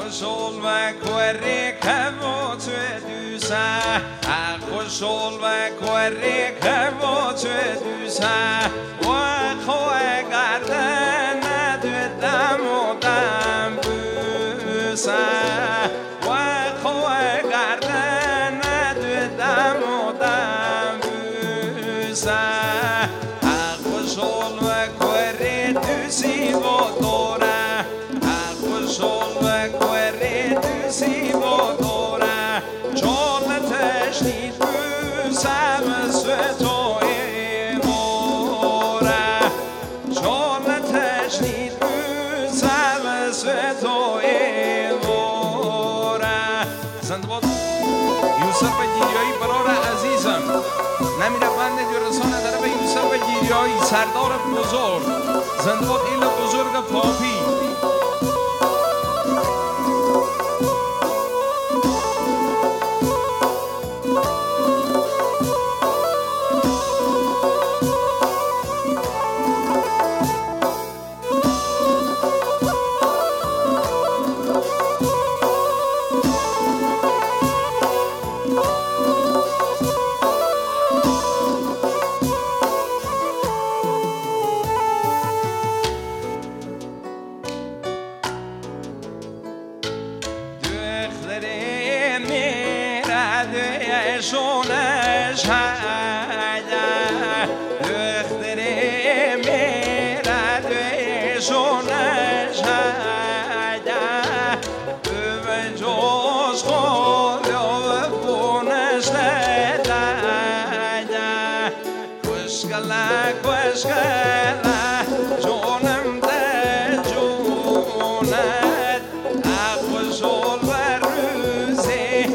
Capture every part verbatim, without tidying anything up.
خوشحال و کوری که با تو دوسه خوشحال و کوری که با تو دوسه و خواه گردن ندودم و دم بوسه و خواه گردن ندودم و دم بوسه خوشحال و کوری دوسی با دوره خوشحال و کوری دوسی با دوره چون تشنید بوسم ستوی موره چون تشنید بوسم ستوی موره زنده باد یوسف گیریایی برار عزیزم نمیره بند رسانه طرف یوسف گیریایی سردار بزرگ زنده باد ایل بزرگ پاپی شونش هایا دختره میرد شونش هایا به جوش خود و بونش هایا کشکلا کشکلا جونم ده جونت خوشحال و روزی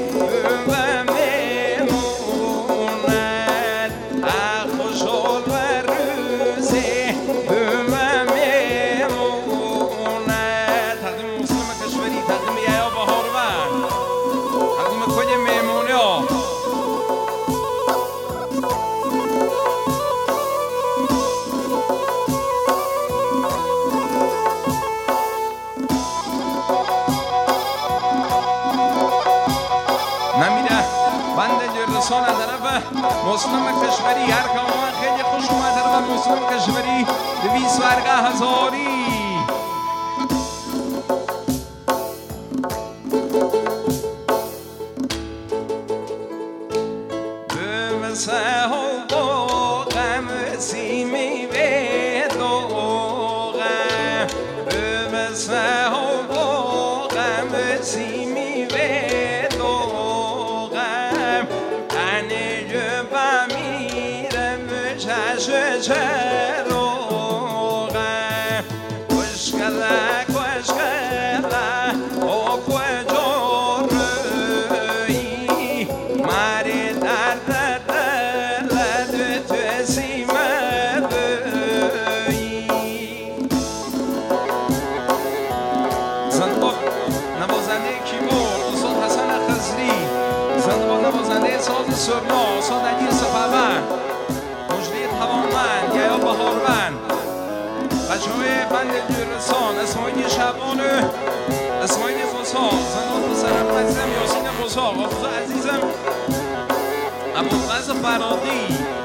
رسانه طرف مسلم کشوری هر که آمد خیلی خوش اومد طرف مسلم کشوری دویست ورگه هزاری بمسه و باقم سیمی به دوغم بمسه و باقم سیمی به چروغم کشکلا کشکلا او کجا روی ماری در در دلت تو سیمه بوی زندباد نوازنده کیبورد استاد حسن خضری زندباد نوازنده ساز سرنا استاد علی صفوان توانمند یا بهارمند بچه های بند رسان اسماعیل شبانه اسماعیل بساق زنان مسرم عزیزم یاسین بساق آفوز عزیزم ابوالفضل فرادی